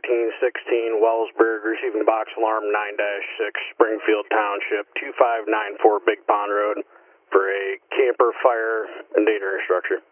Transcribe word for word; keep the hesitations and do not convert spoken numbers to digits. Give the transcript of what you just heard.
thirteen sixteen Wellsburg, receiving box alarm nine dash six, Springfield Township, two five nine four Big Pond Road for a camper fire and data structure.